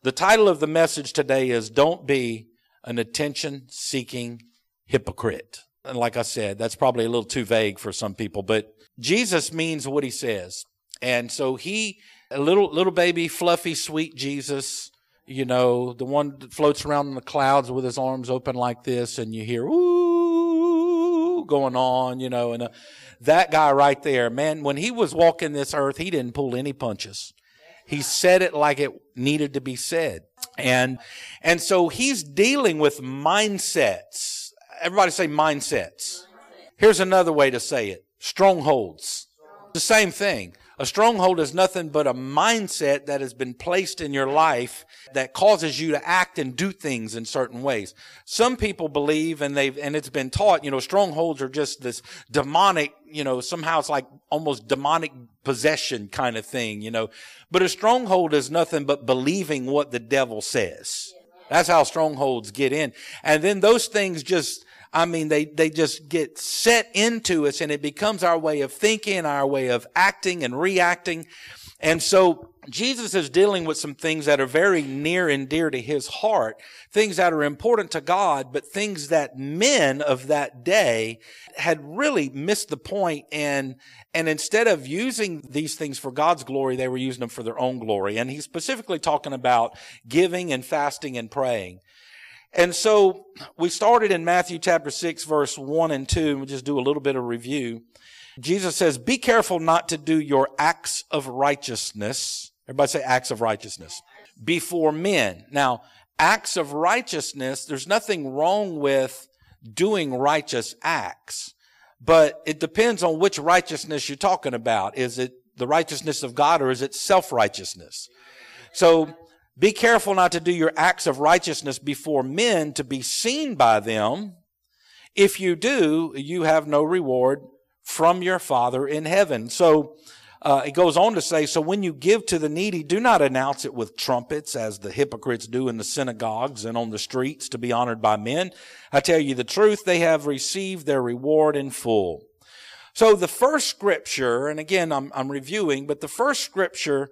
The title of the message today is Don't Be an Attention-Seeking Hypocrite. And like I said, that's probably a little too vague for some people, but Jesus means what he says. And so a little baby, fluffy, sweet Jesus, the one that floats around in the clouds with his arms open like this, and you hear, ooh, going on, and that guy right there, man, when he was walking this earth, he didn't pull any punches. He said it like it needed to be said. And so he's dealing with mindsets. Everybody say mindsets. Here's another way to say it. Strongholds. The same thing. A stronghold is nothing but a mindset that has been placed in your life that causes you to act and do things in certain ways. Some people believe, and it's been taught, strongholds are just this demonic, somehow it's like almost demonic possession kind of thing, But a stronghold is nothing but believing what the devil says. That's how strongholds get in. And then those things they just get set into us, and it becomes our way of thinking, our way of acting and reacting. And so Jesus is dealing with some things that are very near and dear to his heart, things that are important to God, but things that men of that day had really missed the point, and instead of using these things for God's glory, they were using them for their own glory. And he's specifically talking about giving and fasting and praying. And so we started in Matthew chapter 6, verse 1 and 2, and we'll just do a little bit of review. Jesus says, be careful not to do your acts of righteousness. Everybody say acts of righteousness. Before men. Now, acts of righteousness, there's nothing wrong with doing righteous acts, but it depends on which righteousness you're talking about. Is it the righteousness of God, or is it self-righteousness? So, be careful not to do your acts of righteousness before men to be seen by them. If you do, you have no reward from your Father in heaven. So it goes on to say, so when you give to the needy, do not announce it with trumpets as the hypocrites do in the synagogues and on the streets to be honored by men. I tell you the truth, they have received their reward in full. So the first scripture, and again I'm reviewing, but the first scripture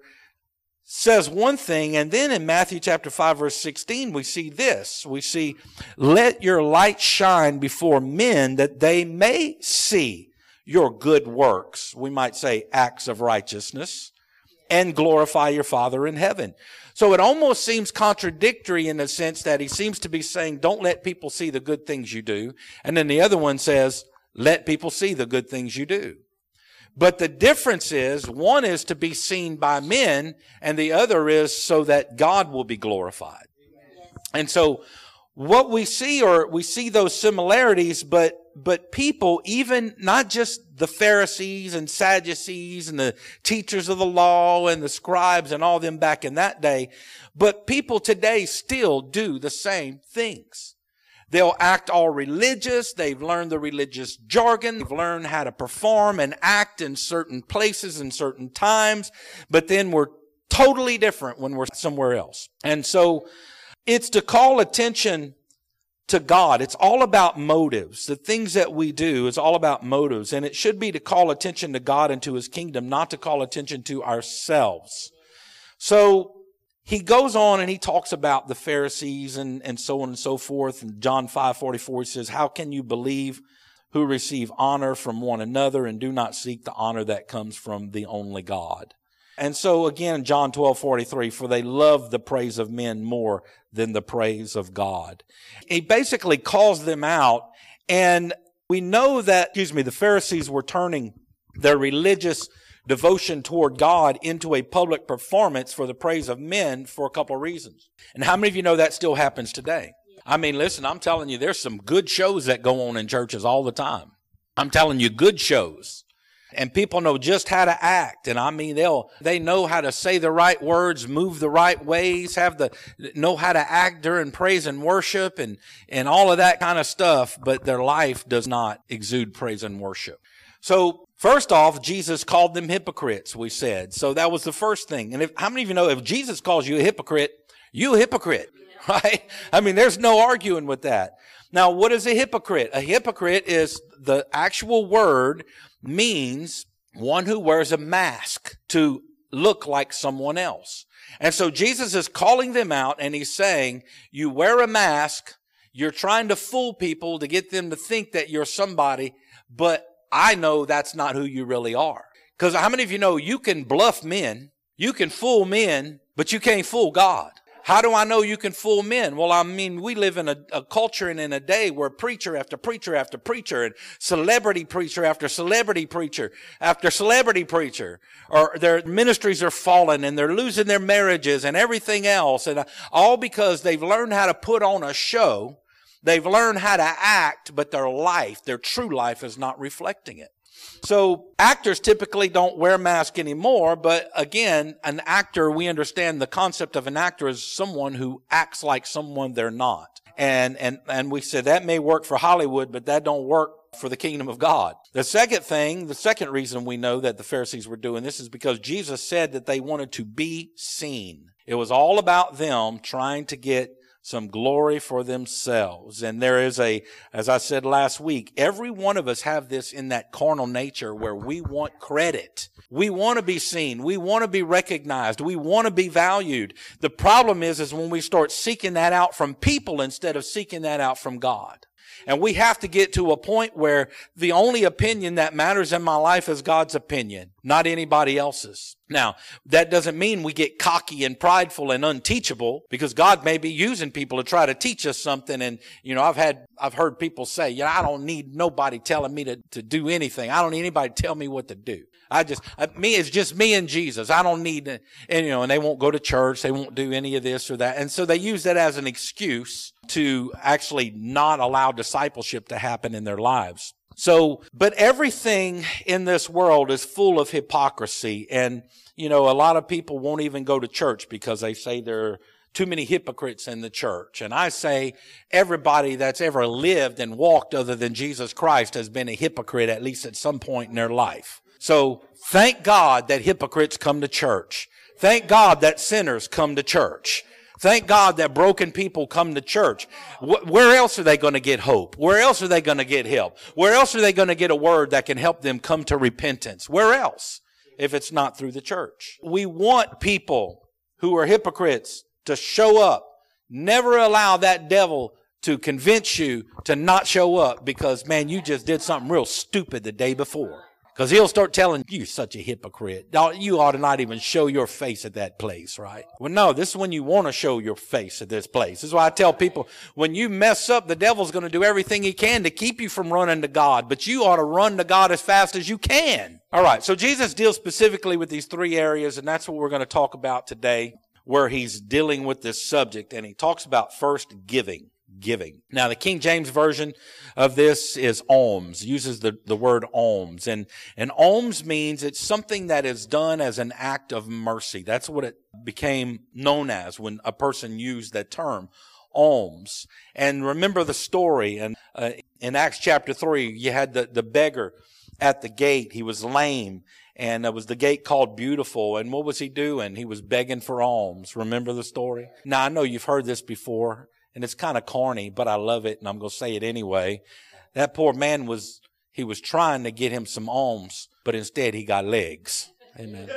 says one thing, and then in Matthew chapter 5, verse 16, we see this. We see, let your light shine before men that they may see your good works. We might say acts of righteousness, and glorify your Father in heaven. So it almost seems contradictory in the sense that he seems to be saying, don't let people see the good things you do. And then the other one says, let people see the good things you do. But the difference is, one is to be seen by men, and the other is so that God will be glorified. And so what we see those similarities, but people, even not just the Pharisees and Sadducees and the teachers of the law and the scribes and all them back in that day, but people today still do the same things. They'll act all religious. They've learned the religious jargon. They've learned how to perform and act in certain places and certain times. But then we're totally different when we're somewhere else. And so it's to call attention to God. It's all about motives. The things that we do is all about motives. And it should be to call attention to God and to his kingdom, not to call attention to ourselves. So he goes on and he talks about the Pharisees and so on and so forth. In John 5:44, he says, how can you believe who receive honor from one another and do not seek the honor that comes from the only God? And so again, John 12:43, for they love the praise of men more than the praise of God. He basically calls them out, and we know that, the Pharisees were turning their religious devotion toward God into a public performance for the praise of men for a couple of reasons. And how many of you know that still happens today? I mean, listen, I'm telling you, there's some good shows that go on in churches all the time. I'm telling you, good shows. And people know just how to act. And I mean, they know how to say the right words, move the right ways, know how to act during praise and worship and all of that kind of stuff. But their life does not exude praise and worship. So first off, Jesus called them hypocrites, we said. So that was the first thing. And how many of you know if Jesus calls you a hypocrite, you're a hypocrite, right? I mean, there's no arguing with that. Now, what is a hypocrite? A hypocrite is the actual word means one who wears a mask to look like someone else. And so Jesus is calling them out, and he's saying, you wear a mask, you're trying to fool people to get them to think that you're somebody, but I know that's not who you really are. Because how many of you know you can bluff men, you can fool men, but you can't fool God? How do I know you can fool men? Well, I mean, we live in a culture and in a day where preacher after preacher after preacher and celebrity preacher after celebrity preacher after celebrity preacher, or their ministries are falling and they're losing their marriages and everything else. And all because they've learned how to put on a show. They've learned how to act, but their life, their true life, is not reflecting it. So actors typically don't wear masks anymore, but again, an actor, we understand the concept of an actor is someone who acts like someone they're not. And we said that may work for Hollywood, but that don't work for the kingdom of God. The second reason we know that the Pharisees were doing this is because Jesus said that they wanted to be seen. It was all about them trying to get some glory for themselves. And there is as I said last week, every one of us have this in that carnal nature where we want credit. We want to be seen. We want to be recognized. We want to be valued. The problem is when we start seeking that out from people instead of seeking that out from God. And we have to get to a point where the only opinion that matters in my life is God's opinion, not anybody else's. Now, that doesn't mean we get cocky and prideful and unteachable, because God may be using people to try to teach us something. And, I've heard people say, I don't need nobody telling me to do anything. I don't need anybody to tell me what to do. It's just me and Jesus. I don't need, and they won't go to church. They won't do any of this or that. And so they use that as an excuse to actually not allow discipleship to happen in their lives. So, but everything in this world is full of hypocrisy. And, a lot of people won't even go to church because they say there are too many hypocrites in the church. And I say everybody that's ever lived and walked other than Jesus Christ has been a hypocrite at least at some point in their life. So thank God that hypocrites come to church. Thank God that sinners come to church. Thank God that broken people come to church. Where else are they going to get hope? Where else are they going to get help? Where else are they going to get a word that can help them come to repentance? Where else, if it's not through the church? We want people who are hypocrites to show up. Never allow that devil to convince you to not show up because, man, you just did something real stupid the day before. Because he'll start telling you, you're such a hypocrite. You ought to not even show your face at that place, right? Well, no, this is when you want to show your face at this place. This is why I tell people, when you mess up, the devil's going to do everything he can to keep you from running to God. But you ought to run to God as fast as you can. All right, so Jesus deals specifically with these three areas, and that's what we're going to talk about today, where he's dealing with this subject. And he talks about first giving. Now, the King James Version of this is alms, uses the word alms. And alms means it's something that is done as an act of mercy. That's what it became known as when a person used that term, alms. And remember the story. And in Acts chapter 3, you had the beggar at the gate. He was lame. And it was the gate called Beautiful. And what was he doing? He was begging for alms. Remember the story? Now, I know you've heard this before. And it's kind of corny, but I love it, and I'm going to say it anyway. That poor man was trying to get him some alms, but instead he got legs. Amen.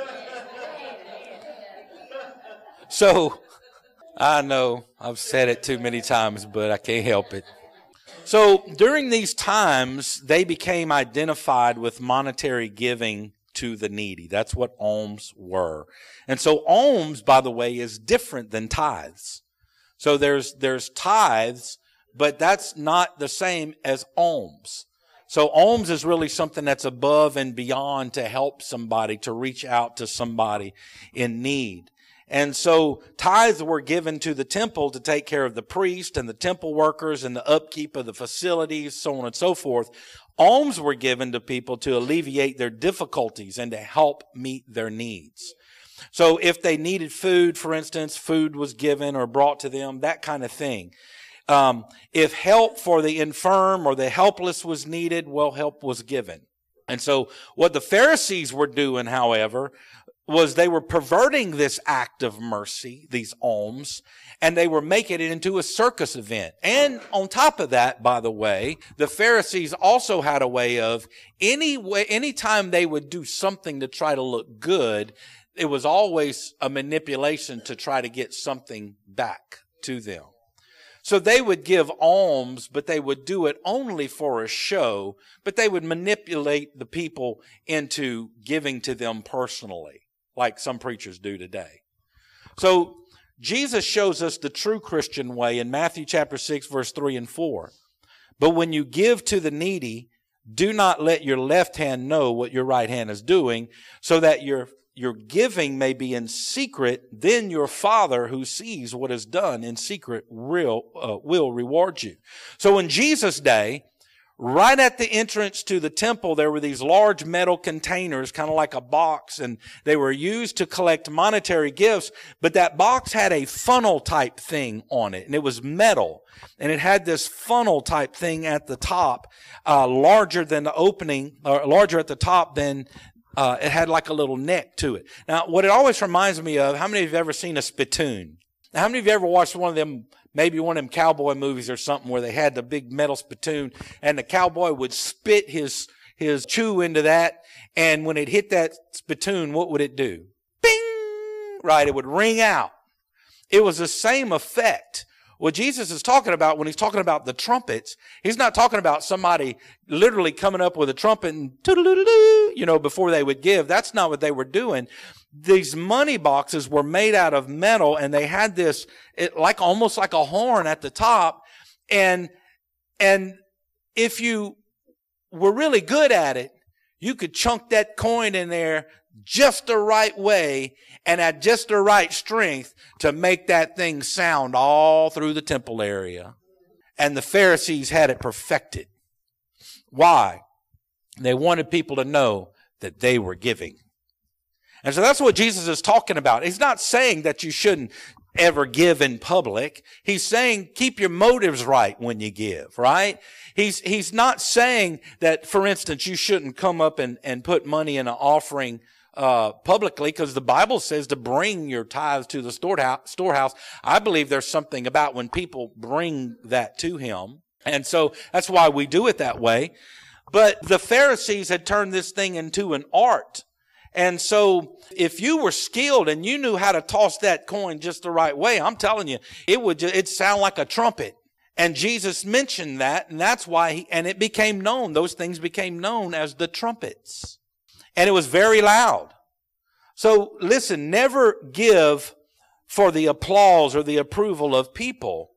So, I know I've said it too many times, but I can't help it. So, during these times, they became identified with monetary giving to the needy. That's what alms were. And so, alms, by the way, is different than tithes. So there's tithes, but that's not the same as alms. So alms is really something that's above and beyond to help somebody, to reach out to somebody in need. And so tithes were given to the temple to take care of the priest and the temple workers and the upkeep of the facilities, so on and so forth. Alms were given to people to alleviate their difficulties and to help meet their needs. So if they needed food, for instance, food was given or brought to them, that kind of thing. If help for the infirm or the helpless was needed, well, help was given. And so what the Pharisees were doing, however, was they were perverting this act of mercy, these alms, and they were making it into a circus event. And on top of that, by the way, the Pharisees also had a way of, anytime they would do something to try to look good, it was always a manipulation to try to get something back to them. So they would give alms, but they would do it only for a show, but they would manipulate the people into giving to them personally, like some preachers do today. So Jesus shows us the true Christian way in Matthew chapter 6, verse 3 and 4. But when you give to the needy, do not let your left hand know what your right hand is doing, so that your giving may be in secret. Then your Father who sees what is done in secret will reward you. So in Jesus' day, right at the entrance to the temple, there were these large metal containers, kind of like a box, and they were used to collect monetary gifts, but that box had a funnel type thing on it, and it was metal, and it had this funnel type thing at the top, larger than the opening, or larger at the top than it had like a little neck to it. Now, what it always reminds me of, how many of you have ever seen a spittoon? Now, how many of you ever watched one of them, maybe one of them cowboy movies or something where they had the big metal spittoon and the cowboy would spit his chew into that, and when it hit that spittoon, what would it do? Bing! Right, it would ring out. It was the same effect. What Jesus is talking about when he's talking about the trumpets, he's not talking about somebody literally coming up with a trumpet and toodle-doo-doo-doo, before they would give. That's not what they were doing. These money boxes were made out of metal, and they had this, almost like a horn at the top. And if you were really good at it, you could chunk that coin in there just the right way and at just the right strength to make that thing sound all through the temple area. And the Pharisees had it perfected. Why? They wanted people to know that they were giving. And so that's what Jesus is talking about. He's not saying that you shouldn't ever give in public. He's saying keep your motives right when you give, right? He's not saying that, for instance, you shouldn't come up and put money in an offering publicly, because the Bible says to bring your tithes to the storehouse. I believe there's something about when people bring that to him. And so that's why we do it that way. But the Pharisees had turned this thing into an art. And so if you were skilled and you knew how to toss that coin just the right way, I'm telling you, it'd sound like a trumpet. And Jesus mentioned that, and that's why it became known. Those things became known as the trumpets. And it was very loud. So listen, never give for the applause or the approval of people.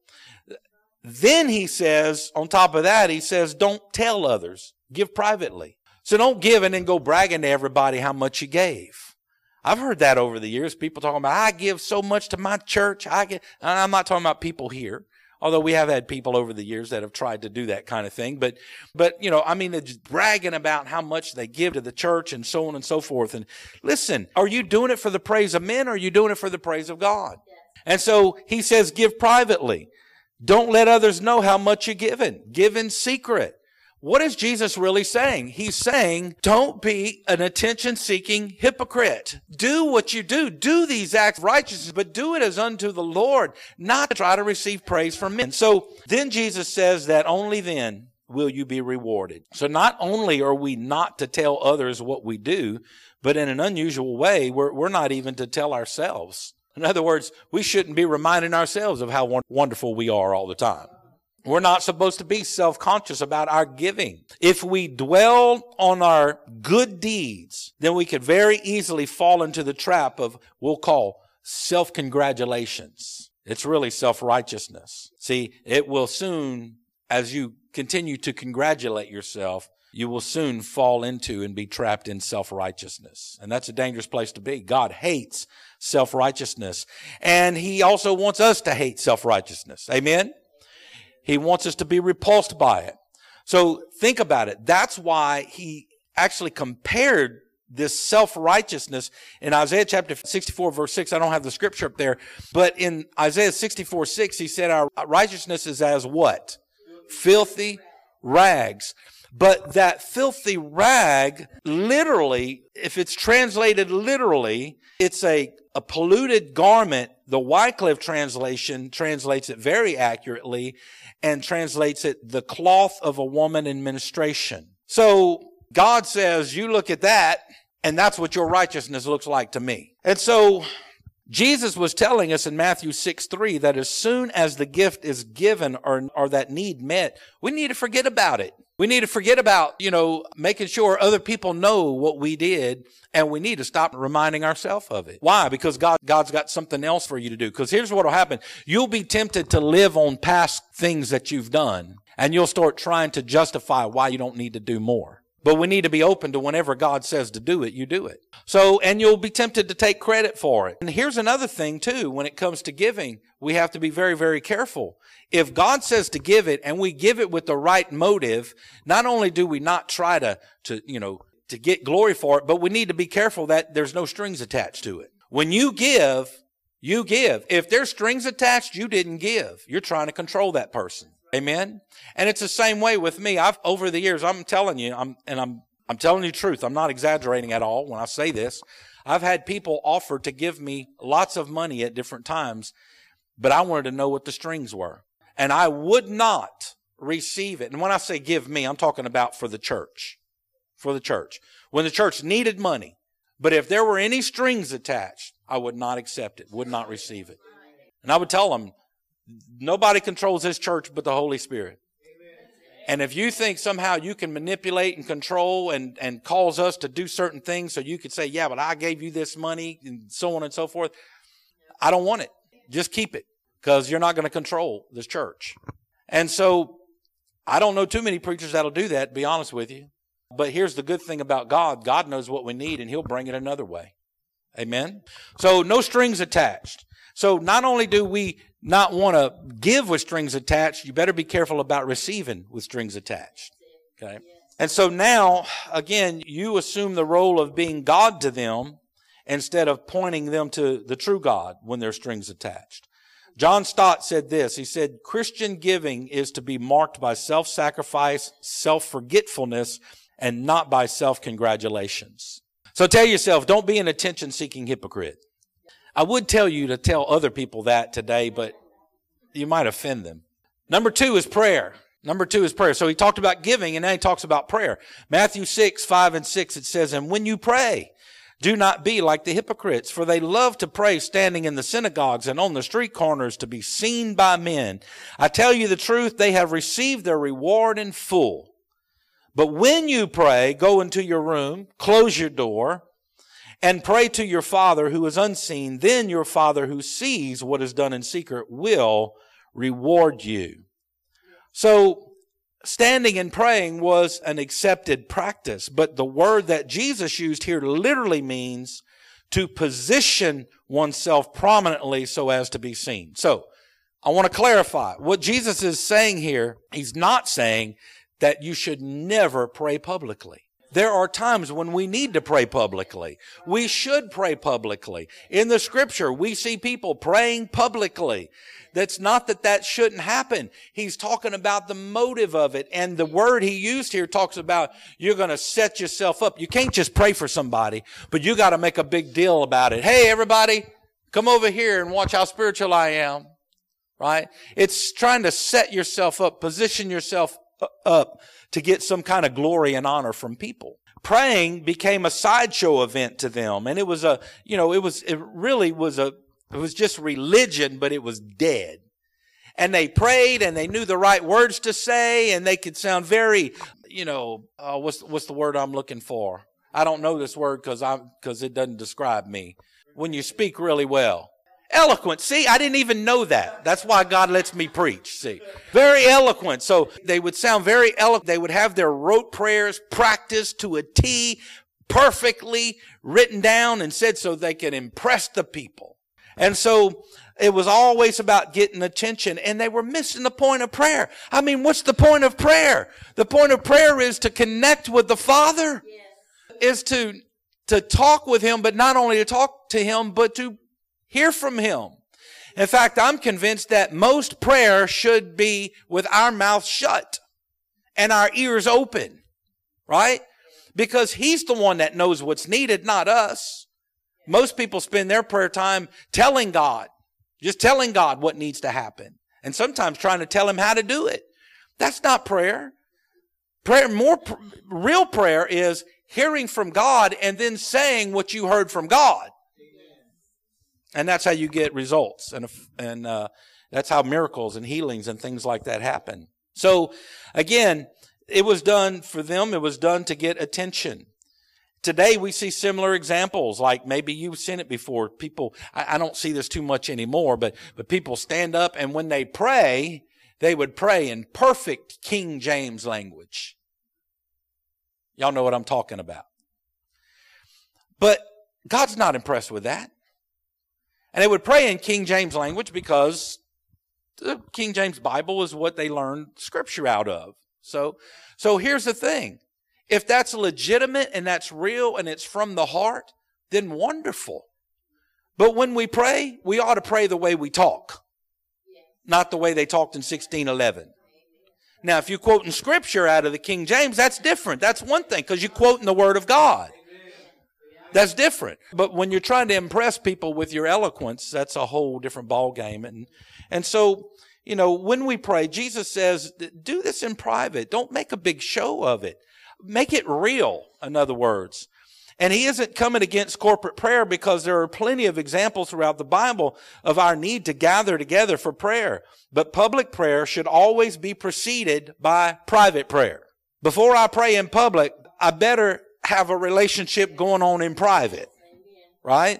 Then he says, on top of that, he says, don't tell others. Give privately. So don't give and then go bragging to everybody how much you gave. I've heard that over the years. People talking about, I give so much to my church. I'm not talking about people here. Although we have had people over the years that have tried to do that kind of thing. But they're just bragging about how much they give to the church and so on and so forth. And listen, are you doing it for the praise of men, or are you doing it for the praise of God? Yes. And so he says, give privately. Don't let others know how much you're giving. Give in secret. What is Jesus really saying? He's saying, don't be an attention-seeking hypocrite. Do what you do. Do these acts of righteousness, but do it as unto the Lord, not to try to receive praise from men. So then Jesus says that only then will you be rewarded. So not only are we not to tell others what we do, but in an unusual way, we're not even to tell ourselves. In other words, we shouldn't be reminding ourselves of how wonderful we are all the time. We're not supposed to be self-conscious about our giving. If we dwell on our good deeds, then we could very easily fall into the trap of, we'll call, self-congratulations. It's really self-righteousness. See, it will soon, as you continue to congratulate yourself, you will soon fall into and be trapped in self-righteousness. And that's a dangerous place to be. God hates self-righteousness. And he also wants us to hate self-righteousness. Amen? He wants us to be repulsed by it. So think about it. That's why he actually compared this self-righteousness in Isaiah chapter 64, verse 6. I don't have the scripture up there, but in Isaiah 64, 6, he said our righteousness is as what? Filthy rags. But that filthy rag, literally, if it's translated literally, it's a polluted garment. The Wycliffe translation translates it very accurately and translates it the cloth of a woman in menstruation. So God says, you look at that And that's what your righteousness looks like to me. And so Jesus was telling us in Matthew 6:3 that as soon as the gift is given or that need met, we need to forget about it. We need to forget about, making sure other people know what we did, and we need to stop reminding ourselves of it. Why? Because God's got something else for you to do. Because here's what will happen. You'll be tempted to live on past things that you've done, and you'll start trying to justify why you don't need to do more. But we need to be open to whenever God says to do it, you do it. So, and you'll be tempted to take credit for it. And here's another thing too, when it comes to giving, we have to be very, very careful. If God says to give it and we give it with the right motive, not only do we not try to get glory for it, but we need to be careful that there's no strings attached to it. When you give, you give. If there's strings attached, you didn't give. You're trying to control that person. Amen. And it's the same way with me. Over the years, I'm telling you, I'm telling you the truth. I'm not exaggerating at all when I say this. I've had people offer to give me lots of money at different times, but I wanted to know what the strings were. And I would not receive it. And when I say give me, I'm talking about for the church. For the church. When the church needed money. But if there were any strings attached, I would not accept it, would not receive it. And I would tell them, nobody controls this church but the Holy Spirit. And if you think somehow you can manipulate and control and cause us to do certain things so you could say, yeah, but I gave you this money and so on and so forth, I don't want it. Just keep it, because you're not going to control this church. And so I don't know too many preachers that'll do that, to be honest with you. But here's the good thing about God. God knows what we need, and He'll bring it another way. Amen? So no strings attached. So not only do we not want to give with strings attached, you better be careful about receiving with strings attached. Okay? And so now, again, you assume the role of being God to them instead of pointing them to the true God when there's strings attached. John Stott said this. He said, Christian giving is to be marked by self-sacrifice, self-forgetfulness, and not by self-congratulations. So tell yourself, don't be an attention-seeking hypocrite. I would tell you to tell other people that today, but you might offend them. Number 2 is prayer. Number 2 is prayer. So he talked about giving, and now he talks about prayer. Matthew 6:5-6, it says, and when you pray, do not be like the hypocrites, for they love to pray standing in the synagogues and on the street corners to be seen by men. I tell you the truth, they have received their reward in full. But when you pray, go into your room, close your door, and pray to your Father who is unseen. Then your Father who sees what is done in secret will reward you. So standing and praying was an accepted practice, but the word that Jesus used here literally means to position oneself prominently so as to be seen. So I want to clarify what Jesus is saying here. He's not saying that you should never pray publicly. There are times when we need to pray publicly. We should pray publicly. In the scripture, we see people praying publicly. That's not that shouldn't happen. He's talking about the motive of it. And the word he used here talks about you're going to set yourself up. You can't just pray for somebody, but you got to make a big deal about it. Hey, everybody, come over here and watch how spiritual I am. Right? It's trying to set yourself up, position yourself up to get some kind of glory and honor from people. Praying became a sideshow event to them. And it was just religion, but it was dead. And they prayed and they knew the right words to say, and they could sound very, what's the word I'm looking for? I don't know this word because it doesn't describe me. When you speak really well. Eloquent. See, I didn't even know that. That's why God lets me preach. See, very eloquent. So they would sound very eloquent. They would have their rote prayers practiced to a T, perfectly written down and said so they could impress the people. And so it was always about getting attention, and they were missing the point of prayer. I mean, what's the point of prayer? The point of prayer is to connect with the Father, is to talk with Him, but not only to talk to Him, but to hear from Him. In fact, I'm convinced that most prayer should be with our mouth shut and our ears open, right? Because He's the one that knows what's needed, not us. Most people spend their prayer time telling God what needs to happen, and sometimes trying to tell Him how to do it. That's not prayer. Real prayer is hearing from God and then saying what you heard from God. And that's how you get results. And that's how miracles and healings and things like that happen. So again, it was done for them. It was done to get attention. Today we see similar examples, like maybe you've seen it before. People, I don't see this too much anymore, but people stand up and when they pray, they would pray in perfect King James language. Y'all know what I'm talking about. But God's not impressed with that. And they would pray in King James language because the King James Bible is what they learned Scripture out of. So here's the thing. If that's legitimate and that's real and it's from the heart, then wonderful. But when we pray, we ought to pray the way we talk, not the way they talked in 1611. Now, if you're quoting Scripture out of the King James, that's different. That's one thing because you're quoting the Word of God. That's different. But when you're trying to impress people with your eloquence, that's a whole different ballgame. And so, you know, when we pray, Jesus says, do this in private. Don't make a big show of it. Make it real, in other words. And he isn't coming against corporate prayer because there are plenty of examples throughout the Bible of our need to gather together for prayer. But public prayer should always be preceded by private prayer. Before I pray in public, I better have a relationship going on in private, right?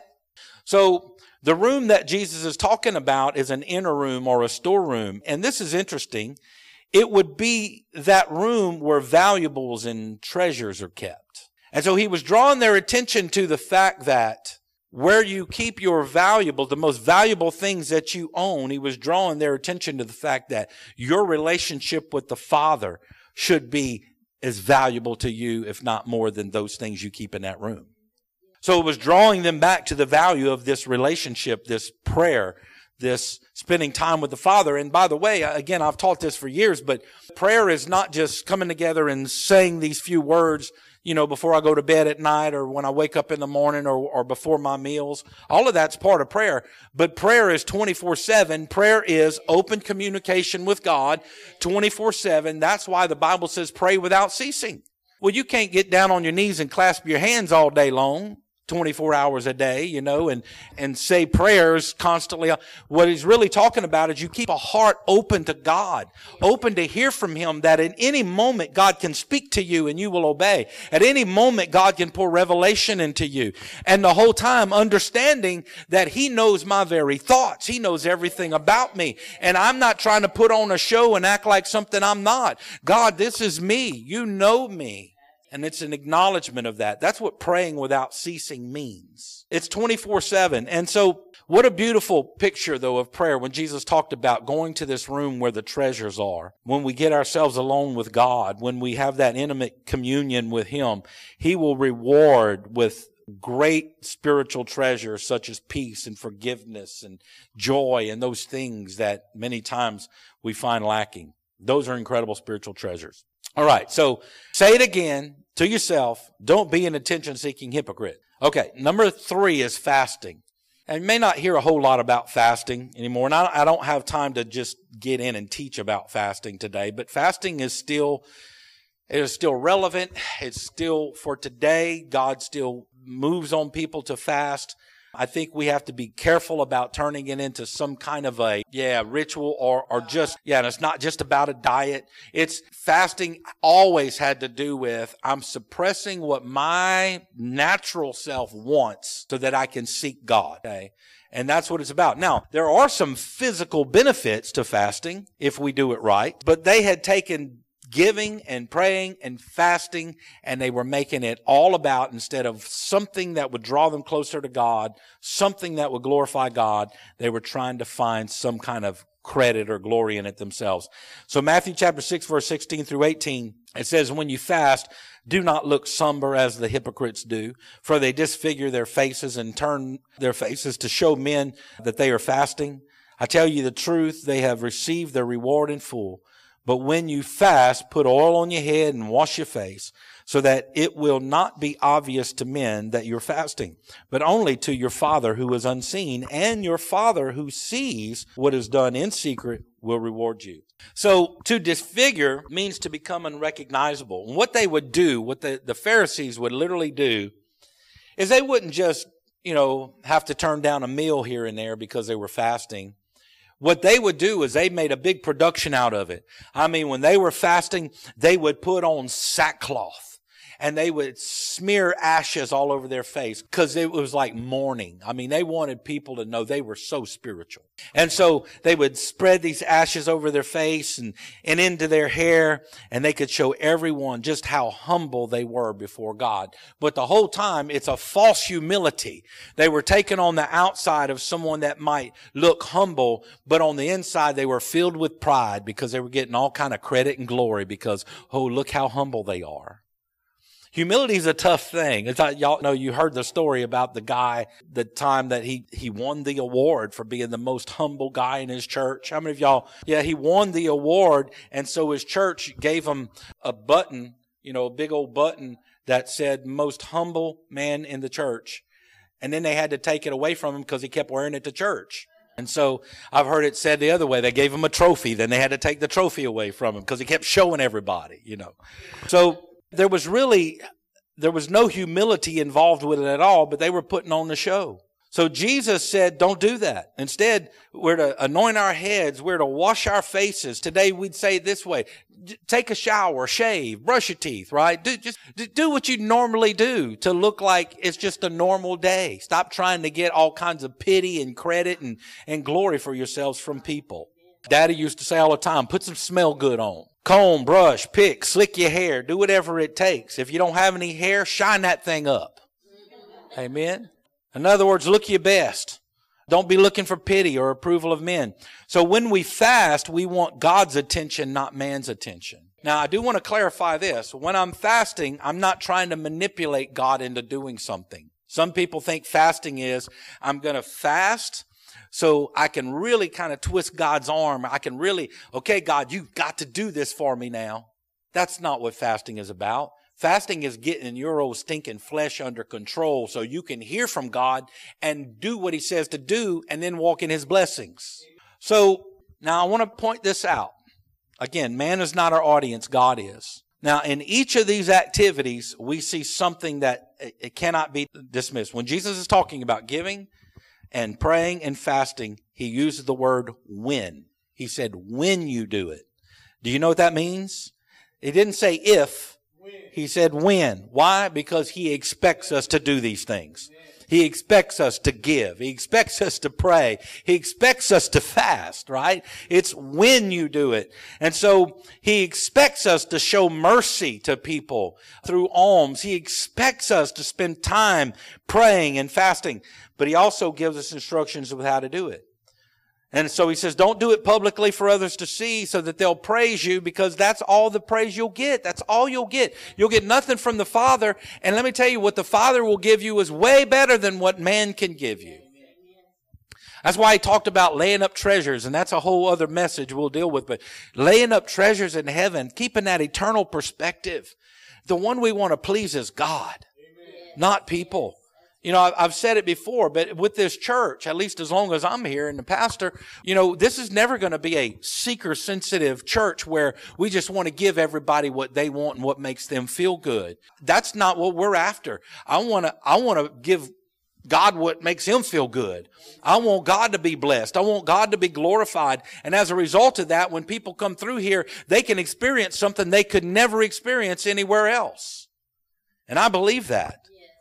So the room that Jesus is talking about is an inner room or a storeroom. And this is interesting. It would be that room where valuables and treasures are kept. And so he was drawing their attention to the fact that where you keep your valuables, the most valuable things that you own, he was drawing their attention to the fact that your relationship with the Father should be as valuable to you, if not more than those things you keep in that room. So it was drawing them back to the value of this relationship, this prayer, this spending time with the Father. And by the way, again, I've taught this for years, but prayer is not just coming together and saying these few words, you know, before I go to bed at night or when I wake up in the morning or before my meals. All of that's part of prayer. But prayer is 24/7. Prayer is open communication with God 24/7. That's why the Bible says pray without ceasing. Well, you can't get down on your knees and clasp your hands all day long. 24 hours a day, you know, and say prayers constantly. What he's really talking about is you keep a heart open to God, open to hear from Him, that at any moment God can speak to you and you will obey. At any moment God can pour revelation into you. And the whole time understanding that He knows my very thoughts. He knows everything about me. And I'm not trying to put on a show and act like something I'm not. God, this is me. You know me. And it's an acknowledgement of that. That's what praying without ceasing means. It's 24/7. And so what a beautiful picture, though, of prayer when Jesus talked about going to this room where the treasures are. When we get ourselves alone with God, when we have that intimate communion with Him, He will reward with great spiritual treasures such as peace and forgiveness and joy and those things that many times we find lacking. Those are incredible spiritual treasures. All right, so say it again to yourself. Don't be an attention-seeking hypocrite. Okay, number 3 is fasting. And you may not hear a whole lot about fasting anymore, and I don't have time to just get in and teach about fasting today, but fasting is still relevant. It's still for today. God still moves on people to fast. I think we have to be careful about turning it into some kind of a, ritual or just, and it's not just about a diet. It's fasting always had to do with, I'm suppressing what my natural self wants so that I can seek God. Okay. And that's what it's about. Now, there are some physical benefits to fasting if we do it right, but they had taken giving and praying and fasting, and they were making it all about, instead of something that would draw them closer to God, something that would glorify God, they were trying to find some kind of credit or glory in it themselves. So Matthew chapter 6, verse 16 through 18, it says, when you fast, do not look somber as the hypocrites do, for they disfigure their faces and turn their faces to show men that they are fasting. I tell you the truth, they have received their reward in full. But when you fast, put oil on your head and wash your face, so that it will not be obvious to men that you're fasting, but only to your Father who is unseen, and your Father who sees what is done in secret will reward you. So to disfigure means to become unrecognizable. And what they would do, what the Pharisees would literally do, is they wouldn't just, have to turn down a meal here and there because they were fasting. What they would do is they made a big production out of it. I mean, when they were fasting, they would put on sackcloth. And they would smear ashes all over their face because it was like mourning. I mean, they wanted people to know they were so spiritual. And so they would spread these ashes over their face and into their hair, and they could show everyone just how humble they were before God. But the whole time, it's a false humility. They were taking on the outside of someone that might look humble, but on the inside, they were filled with pride because they were getting all kind of credit and glory because, oh, look how humble they are. Humility is a tough thing. It's like, y'all know, you heard the story about the guy, the time that he won the award for being the most humble guy in his church. How many of y'all? Yeah, he won the award. And so his church gave him a button, a big old button that said most humble man in the church. And then they had to take it away from him because he kept wearing it to church. And so I've heard it said the other way. They gave him a trophy. Then they had to take the trophy away from him because he kept showing everybody, So there was no humility involved with it at all, but they were putting on the show. So Jesus said, don't do that. Instead, we're to anoint our heads. We're to wash our faces. Today, we'd say it this way. Take a shower, shave, brush your teeth, right? Do what you normally do to look like it's just a normal day. Stop trying to get all kinds of pity and credit and glory for yourselves from people. Daddy used to say all the time, put some smell good on. Comb, brush, pick, slick your hair, do whatever it takes. If you don't have any hair, shine that thing up. Amen. In other words, look your best. Don't be looking for pity or approval of men. So when we fast, we want God's attention, not man's attention. Now, I do want to clarify this. When I'm fasting, I'm not trying to manipulate God into doing something. Some people think fasting is, I'm going to fast so I can really kind of twist God's arm. I can really, okay, God, you've got to do this for me now. That's not what fasting is about. Fasting is getting your old stinking flesh under control so you can hear from God and do what he says to do and then walk in his blessings. So now I want to point this out. Again, man is not our audience, God is. Now, in each of these activities, we see something that it cannot be dismissed. When Jesus is talking about giving and praying and fasting, he uses the word when. He said, when you do it. Do you know what that means? He didn't say if. He said when. Why? Because he expects us to do these things. He expects us to give. He expects us to pray. He expects us to fast, right? It's when you do it. And so he expects us to show mercy to people through alms. He expects us to spend time praying and fasting. But he also gives us instructions of how to do it. And so he says, don't do it publicly for others to see so that they'll praise you, because that's all the praise you'll get. That's all you'll get. You'll get nothing from the Father. And let me tell you, what the Father will give you is way better than what man can give you. That's why he talked about laying up treasures, and that's a whole other message we'll deal with. But laying up treasures in heaven, keeping that eternal perspective. The one we want to please is God, not people. You know, I've said it before, but with this church, at least as long as I'm here and the pastor, you know, this is never going to be a seeker-sensitive church where we just want to give everybody what they want and what makes them feel good. That's not what we're after. I want to give God what makes him feel good. I want God to be blessed. I want God to be glorified. And as a result of that, when people come through here, they can experience something they could never experience anywhere else. And I believe that.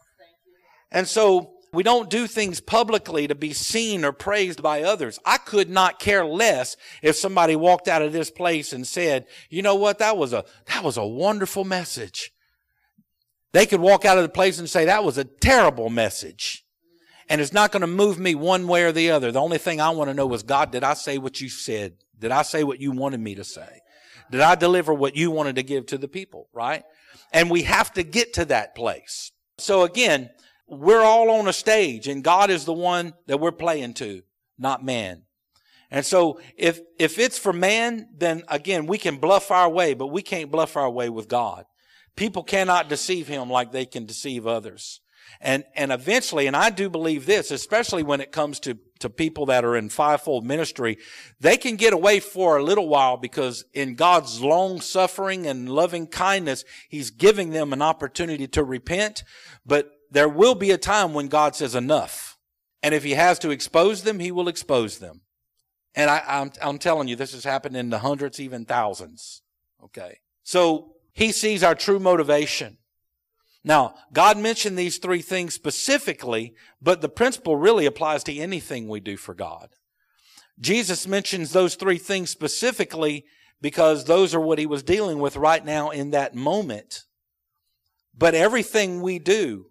And so we don't do things publicly to be seen or praised by others. I could not care less if somebody walked out of this place and said, you know what, that was a wonderful message. They could walk out of the place and say, that was a terrible message. And it's not going to move me one way or the other. The only thing I want to know is, God, did I say what you said? Did I say what you wanted me to say? Did I deliver what you wanted to give to the people, right? And we have to get to that place. So again, we're all on a stage, and God is the one that we're playing to, not man. And so if it's for man, then again, we can bluff our way, but we can't bluff our way with God. People cannot deceive him like they can deceive others. And eventually, and I do believe this, especially when it comes to people that are in fivefold ministry, they can get away for a little while because in God's long suffering and loving kindness, He's giving them an opportunity to repent. But there will be a time when God says enough. And if He has to expose them, He will expose them. And I'm telling you, this has happened in the hundreds, even thousands. Okay. So He sees our true motivation. Now, God mentioned these three things specifically, but the principle really applies to anything we do for God. Jesus mentions those three things specifically because those are what He was dealing with right now in that moment. But everything we do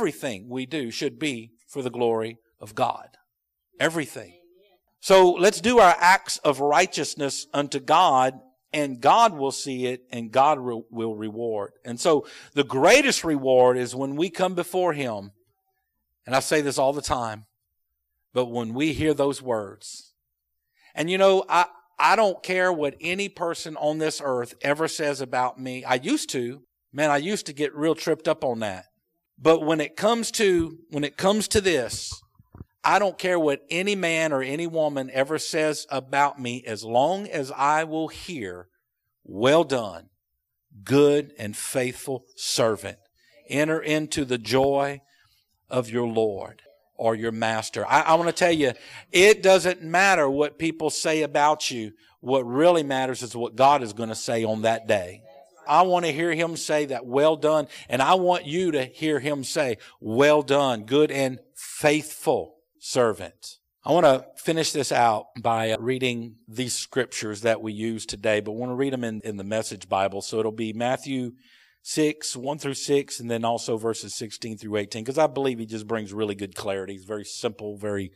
should be for the glory of God. Everything. So let's do our acts of righteousness unto God, and God will see it, and God will reward. And so the greatest reward is when we come before Him, and I say this all the time, but when we hear those words. And you know, I don't care what any person on this earth ever says about me. I used to get real tripped up on that. But when it comes to this, I don't care what any man or any woman ever says about me, as long as I will hear, well done, good and faithful servant. Enter into the joy of your Lord or your master. I want to tell you, it doesn't matter what people say about you. What really matters is what God is going to say on that day. I want to hear Him say that, well done. And I want you to hear Him say, well done, good and faithful servant. I want to finish this out by reading these scriptures that we use today, but I want to read them in the Message Bible. So it'll be Matthew 6, 1 through 6, and then also verses 16 through 18, because I believe he just brings really good clarity. It's very simple, very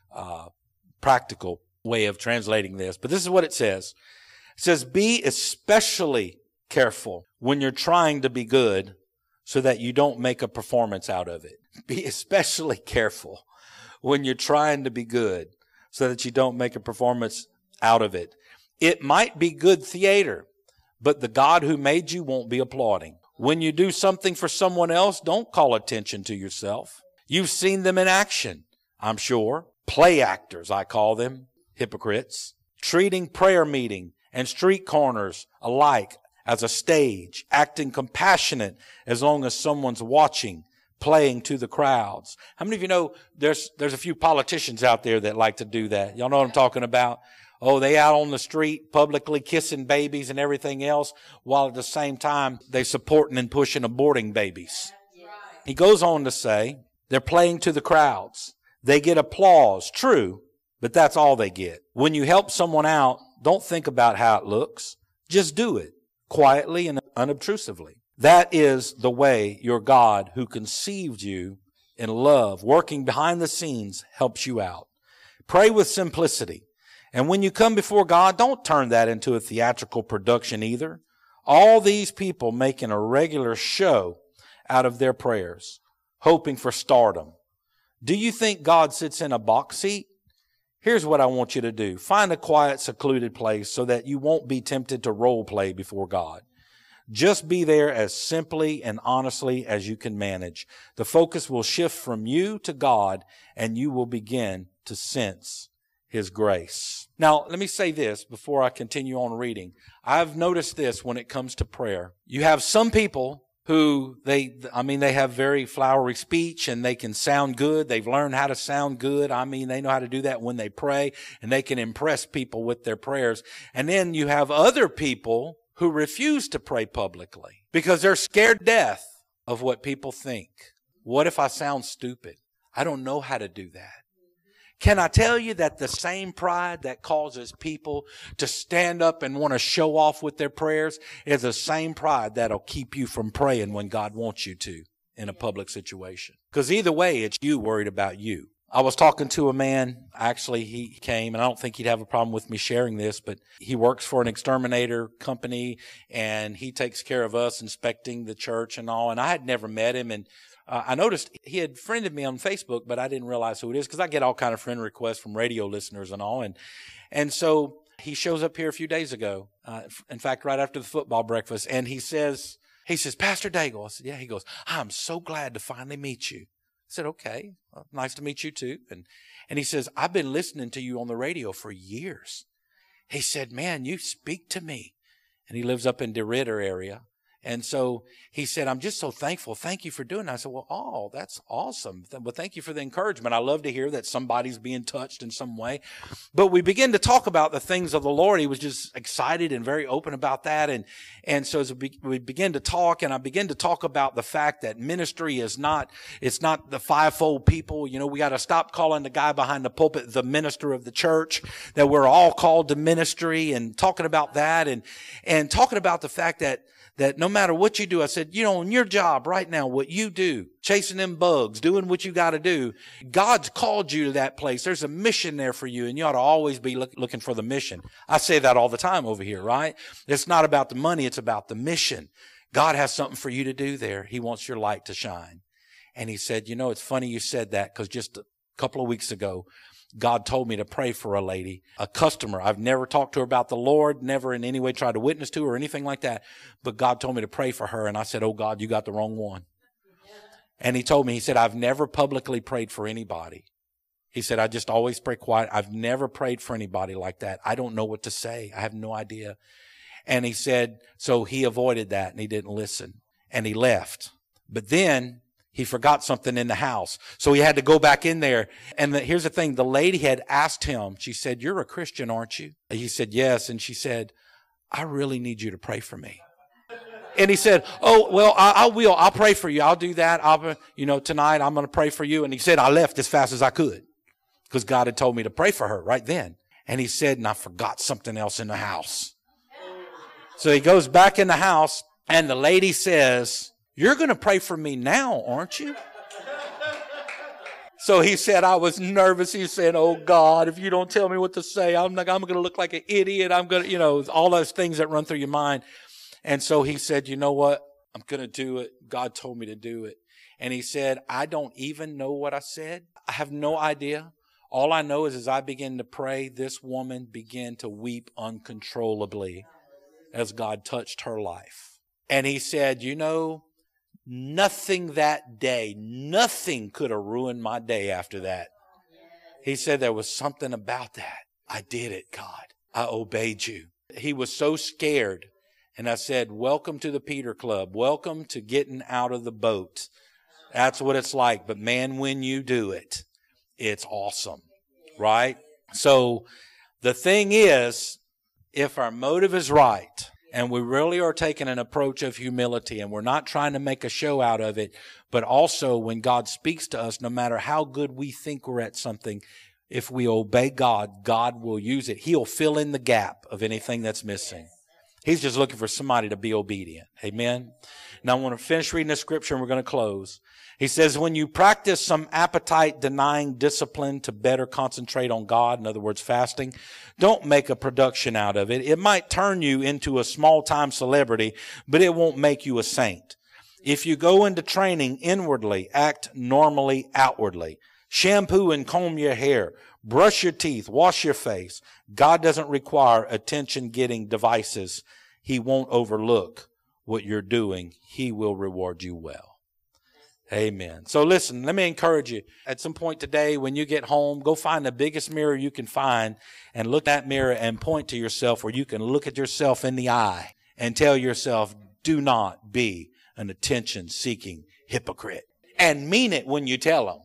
practical way of translating this. But this is what it says. It says, be especially careful when you're trying to be good so that you don't make a performance out of it. Be especially careful when you're trying to be good so that you don't make a performance out of it. It might be good theater, but the God who made you won't be applauding. When you do something for someone else, don't call attention to yourself. You've seen them in action, I'm sure. Play actors, I call them, hypocrites. Treating prayer meeting and street corners alike as a stage, acting compassionate as long as someone's watching, playing to the crowds. How many of you know there's a few politicians out there that like to do that? Y'all know what I'm talking about? Oh, they out on the street publicly kissing babies and everything else, while at the same time they supporting and pushing aborting babies. He goes on to say, they're playing to the crowds. They get applause, true, but that's all they get. When you help someone out, don't think about how it looks. Just do it quietly and unobtrusively. That is the way your God, who conceived you in love, working behind the scenes, helps you out. Pray with simplicity. And when you come before God, don't turn that into a theatrical production either. All these people making a regular show out of their prayers, hoping for stardom. Do you think God sits in a box seat? Here's what I want you to do. Find a quiet, secluded place so that you won't be tempted to role play before God. Just be there as simply and honestly as you can manage. The focus will shift from you to God, and you will begin to sense His grace. Now, let me say this before I continue on reading. I've noticed this when it comes to prayer. You have some people who they have very flowery speech and they can sound good. They've learned how to sound good. They know how to do that when they pray, and they can impress people with their prayers. And then you have other people who refuse to pray publicly because they're scared to death of what people think. What if I sound stupid? I don't know how to do that. Can I tell you that the same pride that causes people to stand up and want to show off with their prayers is the same pride that'll keep you from praying when God wants you to in a public situation? Because either way, it's you worried about you. I was talking to a man, actually he came, and I don't think he'd have a problem with me sharing this, but he works for an exterminator company, and he takes care of us inspecting the church and all, and I had never met him, and I noticed he had friended me on Facebook, but I didn't realize who it is because I get all kind of friend requests from radio listeners and all, and so he shows up here a few days ago, in fact, right after the football breakfast, and he says, Pastor Daigle. I said, yeah. He goes, I'm so glad to finally meet you. said, okay, well, nice to meet you too. And he says, I've been listening to you on the radio for years. He said, man, you speak to me. And he lives up in DeRidder area. And so he said, I'm just so thankful. Thank you for doing that. I said, well, oh, that's awesome. Well, thank you for the encouragement. I love to hear that somebody's being touched in some way. But we began to talk about the things of the Lord. He was just excited and very open about that. And so as we began to talk, and I began to talk about the fact that ministry is not, it's not the fivefold people. You know, we got to stop calling the guy behind the pulpit the minister of the church, that we're all called to ministry, and talking about that, and talking about the fact that no matter what you do, I said, you know, in your job right now, what you do, chasing them bugs, doing what you got to do, God's called you to that place. There's a mission there for you, and you ought to always be looking for the mission. I say that all the time over here, right? It's not about the money. It's about the mission. God has something for you to do there. He wants your light to shine. And he said, you know, it's funny you said that, because just a couple of weeks ago, God told me to pray for a lady, a customer. I've never talked to her about the Lord, never in any way tried to witness to her or anything like that. But God told me to pray for her. And I said, oh God, you got the wrong one. And he told me, he said, I've never publicly prayed for anybody. He said, I just always pray quiet. I've never prayed for anybody like that. I don't know what to say. I have no idea. And he said, so he avoided that and he didn't listen and he left. But then he forgot something in the house. So he had to go back in there. And here's the thing. The lady had asked him, she said, you're a Christian, aren't you? And he said, yes. And she said, I really need you to pray for me. And he said, oh, well, I will. I'll pray for you. I'll do that. Tonight I'm going to pray for you. And he said, I left as fast as I could because God had told me to pray for her right then. And he said, and I forgot something else in the house. So he goes back in the house and the lady says, you're going to pray for me now, aren't you? So he said, I was nervous. He said, oh God, if you don't tell me what to say, I'm going to look like an idiot. I'm going to, all those things that run through your mind. And so he said, you know what? I'm going to do it. God told me to do it. And he said, I don't even know what I said. I have no idea. All I know is as I began to pray, this woman began to weep uncontrollably as God touched her life. And he said, you know, nothing that day, nothing could have ruined my day after that. He said there was something about that. I did it, God. I obeyed you. He was so scared. And I said, welcome to the Peter Club. Welcome to getting out of the boat. That's what it's like. But man, when you do it, it's awesome, right? So the thing is, if our motive is right, and we really are taking an approach of humility, and we're not trying to make a show out of it, but also when God speaks to us, no matter how good we think we're at something, if we obey God, God will use it. He'll fill in the gap of anything that's missing. He's just looking for somebody to be obedient. Amen. Now I want to finish reading the scripture and we're going to close. He says, when you practice some appetite-denying discipline to better concentrate on God, in other words, fasting, don't make a production out of it. It might turn you into a small-time celebrity, but it won't make you a saint. If you go into training inwardly, act normally outwardly. Shampoo and comb your hair. Brush your teeth. Wash your face. God doesn't require attention-getting devices. He won't overlook what you're doing. He will reward you well. Amen. So listen, let me encourage you. At some point today, when you get home, go find the biggest mirror you can find and look at that mirror and point to yourself where you can look at yourself in the eye and tell yourself, do not be an attention-seeking hypocrite. And mean it when you tell them.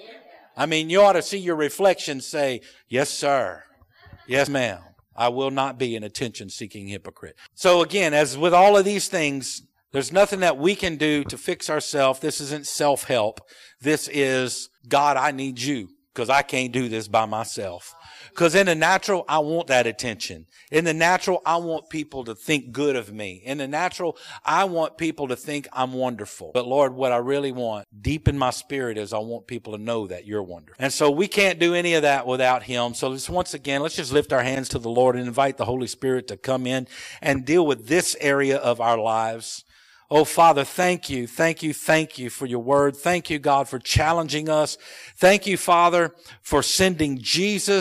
I mean, you ought to see your reflection say, yes, sir. Yes, ma'am. I will not be an attention-seeking hypocrite. So again, as with all of these things, there's nothing that we can do to fix ourselves. This isn't self-help. This is, God, I need you because I can't do this by myself. Because in the natural, I want that attention. In the natural, I want people to think good of me. In the natural, I want people to think I'm wonderful. But Lord, what I really want deep in my spirit is I want people to know that you're wonderful. And so we can't do any of that without Him. So once again, let's just lift our hands to the Lord and invite the Holy Spirit to come in and deal with this area of our lives. Oh, Father, thank you for your word. Thank you, God, for challenging us. Thank you, Father, for sending Jesus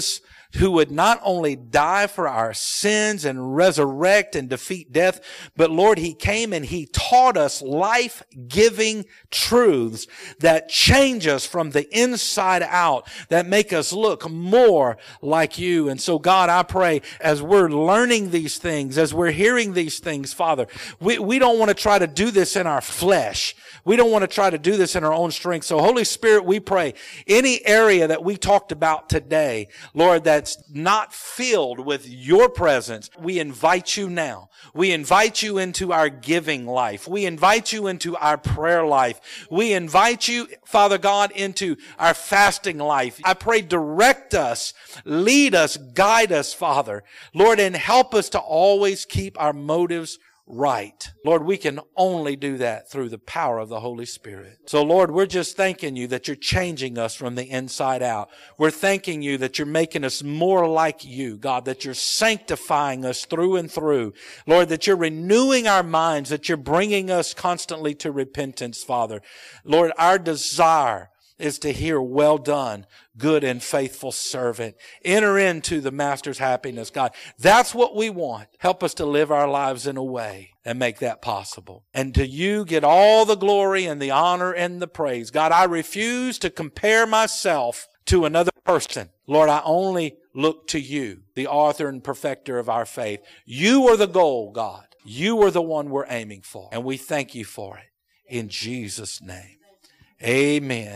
who would not only die for our sins and resurrect and defeat death, but Lord, He came and He taught us life-giving truths that change us from the inside out, that make us look more like You. And so God, I pray as we're learning these things, as we're hearing these things, Father, we don't want to try to do this in our flesh. We don't want to try to do this in our own strength. So Holy Spirit, we pray any area that we talked about today, Lord, that's not filled with Your presence, we invite You now. We invite You into our giving life. We invite You into our prayer life. We invite You, Father God, into our fasting life. I pray, direct us, lead us, guide us, Father, Lord, and help us to always keep our motives right. Lord, we can only do that through the power of the Holy Spirit. So Lord, we're just thanking You that You're changing us from the inside out. We're thanking You that You're making us more like You, God, that You're sanctifying us through and through. Lord, that You're renewing our minds, that You're bringing us constantly to repentance, Father. Lord, our desire is to hear, well done, good and faithful servant. Enter into the Master's happiness, God. That's what we want. Help us to live our lives in a way and make that possible. And to You get all the glory and the honor and the praise. God, I refuse to compare myself to another person. Lord, I only look to You, the author and perfecter of our faith. You are the goal, God. You are the one we're aiming for. And we thank You for it. In Jesus' name, amen.